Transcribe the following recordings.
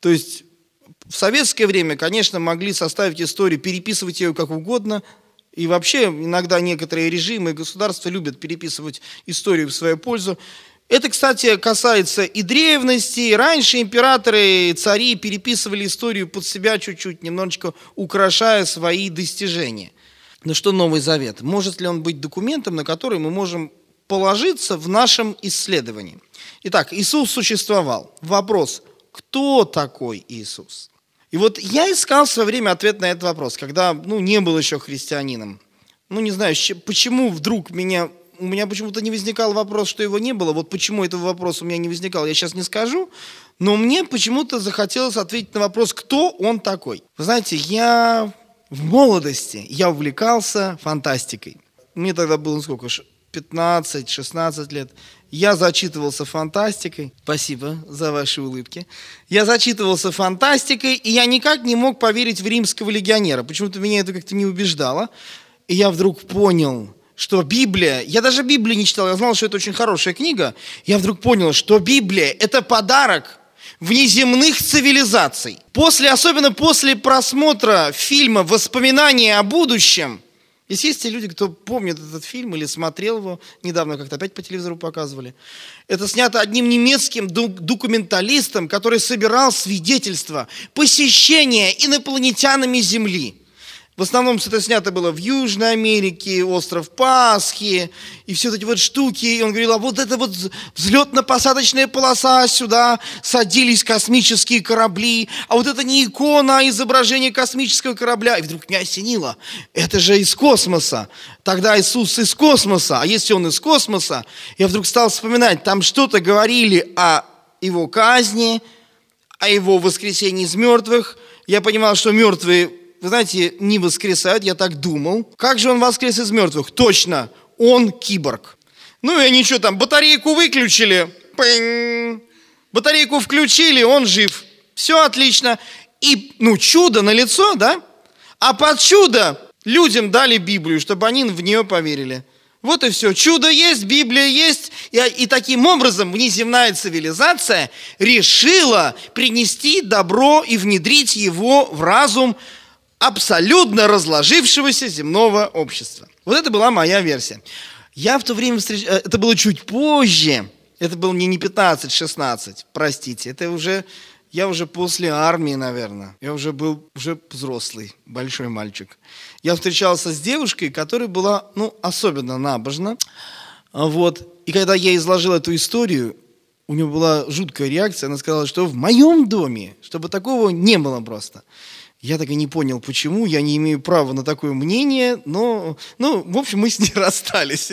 То есть в советское время, конечно, могли составить историю, переписывать ее как угодно. И вообще иногда некоторые режимы и государства любят переписывать историю в свою пользу. Это, кстати, касается и древности. Раньше императоры и цари переписывали историю под себя чуть-чуть, немножечко украшая свои достижения. Но что Новый Завет? Может ли он быть документом, на который мы можем положиться в нашем исследовании? Итак, Иисус существовал. Вопрос, кто такой Иисус? И вот я искал в свое время ответ на этот вопрос, когда не был еще христианином. Не знаю, почему вдруг у меня почему-то не возникал вопрос, что его не было. Вот почему этого вопроса у меня не возникал, я сейчас не скажу. Но мне почему-то захотелось ответить на вопрос, кто он такой. Вы знаете, в молодости я увлекался фантастикой. Мне тогда было 15-16 лет. Я зачитывался фантастикой. Спасибо за ваши улыбки. Я зачитывался фантастикой, и я никак не мог поверить в римского легионера. Почему-то меня это как-то не убеждало. И я вдруг понял, что Библия... Я даже Библию не читал, я знал, что это очень хорошая книга. Я вдруг понял, что Библия – это подарок внеземных цивилизаций. Особенно после просмотра фильма «Воспоминания о будущем», если есть те люди, кто помнит этот фильм или смотрел его, недавно как-то опять по телевизору показывали. Это снято одним немецким документалистом, который собирал свидетельства посещения инопланетянами Земли. В основном это снято было в Южной Америке, остров Пасхи и все эти вот штуки. И он говорил, а вот это вот взлетно-посадочная полоса, сюда садились космические корабли. А вот это не икона, а изображение космического корабля. И вдруг меня осенило, это же из космоса. Тогда Иисус из космоса. А если он из космоса, я вдруг стал вспоминать, там что-то говорили о его казни, о его воскресении из мертвых. Я понимал, что мертвые... Вы знаете, не воскресают, я так думал. Как же он воскрес из мертвых? Точно, он киборг. И они что там, батарейку выключили, батарейку включили, он жив. Все отлично. И, чудо налицо, да? А под чудо людям дали Библию, чтобы они в нее поверили. Вот и все. Чудо есть, Библия есть. И таким образом внеземная цивилизация решила принести добро и внедрить его в разум абсолютно разложившегося земного общества. Вот это была моя версия. Я в то время это было чуть позже, это было не 15-16, простите, я уже после армии, наверное, я уже был взрослый, большой мальчик. Я встречался с девушкой, которая была, особенно набожна, и когда я изложил эту историю, у нее была жуткая реакция, она сказала, что в моем доме, чтобы такого не было просто. Я так и не понял, почему, я не имею права на такое мнение, но в общем, мы с ней расстались.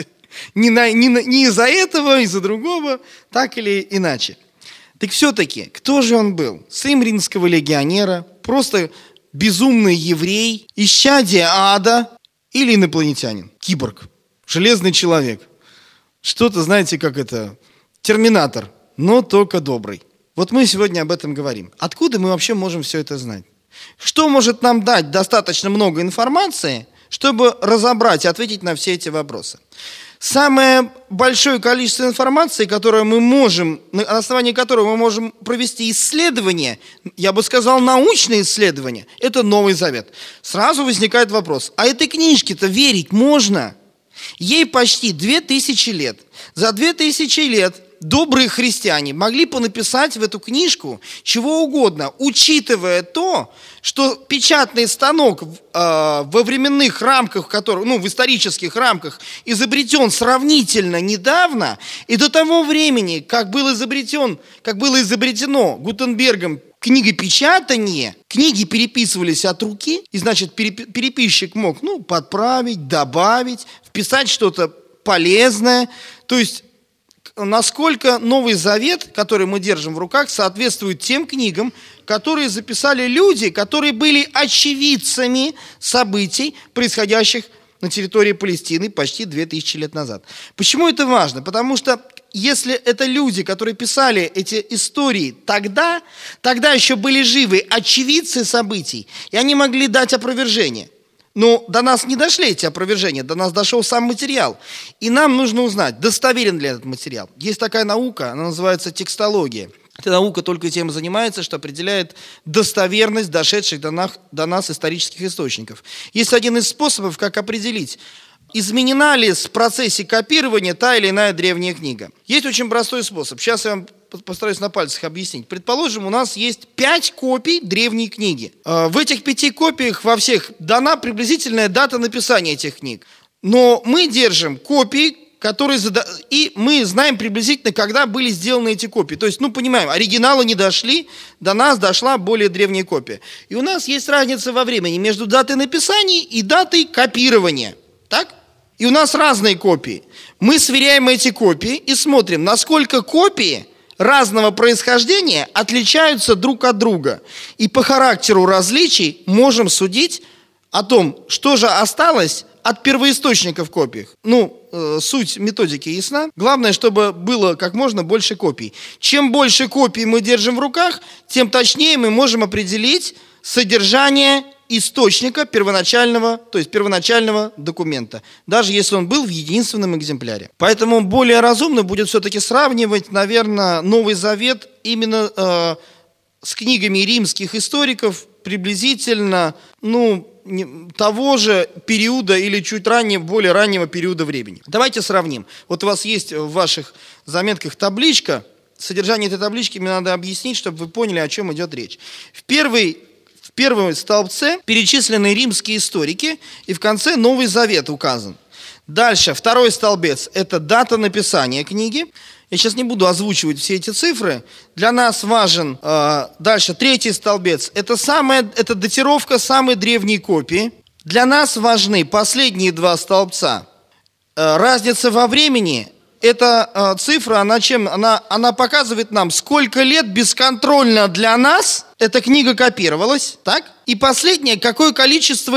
Не из-за этого, из-за другого, так или иначе. Так все-таки, кто же он был? Сын римского легионера, просто безумный еврей, исчадие ада или инопланетянин? Киборг, железный человек. Что-то, знаете, как это, терминатор, но только добрый. Вот мы сегодня об этом говорим. Откуда мы вообще можем все это знать? Что может нам дать достаточно много информации, чтобы разобрать и ответить на все эти вопросы? Самое большое количество информации, на основании которого мы можем провести исследование, я бы сказал, научное исследование, это Новый Завет. Сразу возникает вопрос, а этой книжке-то верить можно? Ей почти 2000 лет. За 2000 лет добрые христиане могли понаписать в эту книжку чего угодно, учитывая то, что печатный станок во временных рамках, в исторических рамках, изобретен сравнительно недавно, и до того времени, как было изобретено Гутенбергом книгопечатание, книги переписывались от руки, и, значит, переписчик мог, подправить, добавить, вписать что-то полезное, то есть насколько Новый Завет, который мы держим в руках, соответствует тем книгам, которые записали люди, которые были очевидцами событий, происходящих на территории Палестины почти 2000 лет назад. Почему это важно? Потому что если это люди, которые писали эти истории тогда еще были живы очевидцы событий, и они могли дать опровержение. Но до нас не дошли эти опровержения, до нас дошел сам материал. И нам нужно узнать, достоверен ли этот материал. Есть такая наука, она называется текстология. Эта наука только тем и занимается, что определяет достоверность дошедших до нас исторических источников. Есть один из способов, как определить, изменена ли в процессе копирования та или иная древняя книга. Есть очень простой способ. Сейчас я вам постараюсь на пальцах объяснить. Предположим, у нас есть 5 копий древней книги. В этих 5 копиях во всех дана приблизительная дата написания этих книг. Но мы держим копии, и мы знаем приблизительно, когда были сделаны эти копии. То есть, понимаем, оригиналы не дошли, до нас дошла более древняя копия. И у нас есть разница во времени между датой написания и датой копирования. Так? И у нас разные копии. Мы сверяем эти копии и смотрим, насколько копии разного происхождения отличаются друг от друга. И по характеру различий можем судить о том, что же осталось от первоисточника в копиях. Суть методики ясна. Главное, чтобы было как можно больше копий. Чем больше копий мы держим в руках, тем точнее мы можем определить содержание источника первоначального документа, даже если он был в единственном экземпляре. Поэтому более разумно будет все-таки сравнивать, наверное, Новый Завет именно с книгами римских историков приблизительно, того же периода или чуть более раннего периода времени. Давайте сравним. Вот у вас есть в ваших заметках табличка. Содержание этой таблички мне надо объяснить, чтобы вы поняли, о чем идет речь. В первом столбце перечислены римские историки, и в конце Новый Завет указан. Дальше, второй столбец – это дата написания книги. Я сейчас не буду озвучивать все эти цифры. Для нас важен дальше третий столбец. Это датировка самой древней копии. Для нас важны последние 2 столбца. Разница во времени. Эта цифра, она показывает нам, сколько лет бесконтрольно для нас эта книга копировалась, так? И последнее, какое количество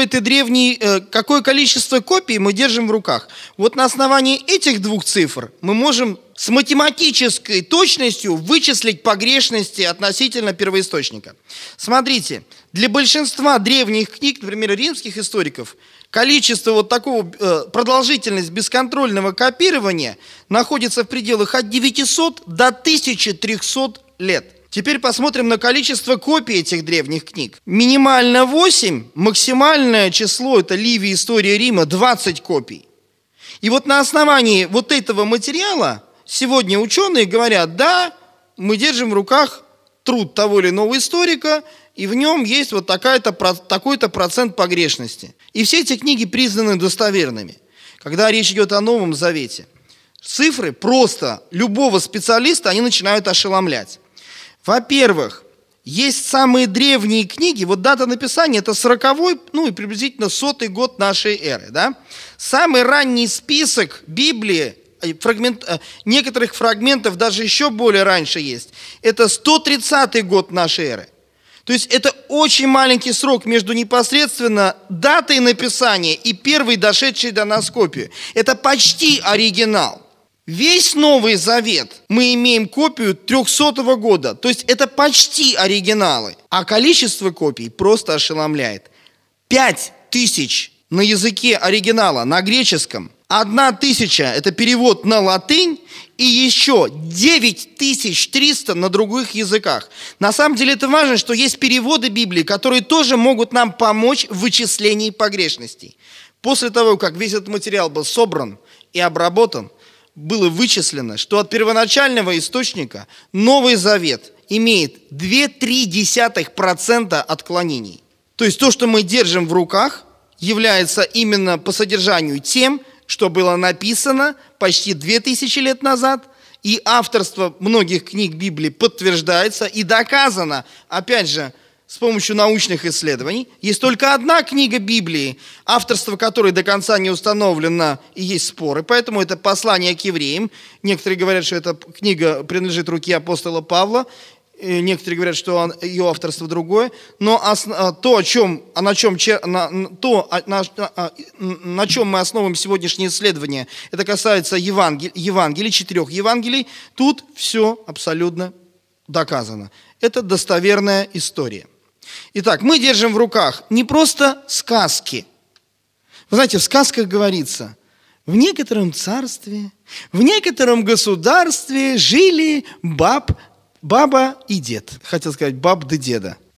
копий мы держим в руках. Вот на основании этих 2 цифр мы можем с математической точностью вычислить погрешности относительно первоисточника. Смотрите, для большинства древних книг, например, римских историков, количество продолжительность бесконтрольного копирования находится в пределах от 900 до 1300 лет. Теперь посмотрим на количество копий этих древних книг. Минимально 8, максимальное число, это Ливий, История Рима, 20 копий. И вот на основании вот этого материала сегодня ученые говорят, да, мы держим в руках труд того или иного историка, и в нем есть вот такой-то процент погрешности. И все эти книги признаны достоверными. Когда речь идет о Новом Завете, цифры просто любого специалиста, они начинают ошеломлять. Во-первых, есть самые древние книги, вот дата написания это 40-й, и приблизительно 100-й год нашей эры. Да? Самый ранний список Библии, некоторых фрагментов даже еще более раньше есть, это 130-й год нашей эры. То есть это очень маленький срок между непосредственно датой написания и первой дошедшей до нас копией. Это почти оригинал. Весь Новый Завет мы имеем копию 300 года, то есть это почти оригиналы. А количество копий просто ошеломляет. 5000 на языке оригинала, на греческом, 1000 это перевод на латынь, и еще 9300 на других языках. На самом деле это важно, что есть переводы Библии, которые тоже могут нам помочь в вычислении погрешностей. После того, как весь этот материал был собран и обработан, было вычислено, что от первоначального источника Новый Завет имеет 0,2% отклонений. То есть то, что мы держим в руках, является именно по содержанию тем, что было написано почти 2000 лет назад, и авторство многих книг Библии подтверждается и доказано, опять же, с помощью научных исследований. Есть только одна книга Библии, авторство которой до конца не установлено, и есть споры, поэтому это послание к евреям. Некоторые говорят, что эта книга принадлежит руке апостола Павла, некоторые говорят, что ее авторство другое, но на чем мы основываем сегодняшнее исследование, это касается Евангелий, 4 Евангелий, тут все абсолютно доказано. Это достоверная история. Итак, мы держим в руках не просто сказки. Вы знаете, в сказках говорится, в некотором царстве, в некотором государстве жили Баба и дед. Хотел сказать баб да деда.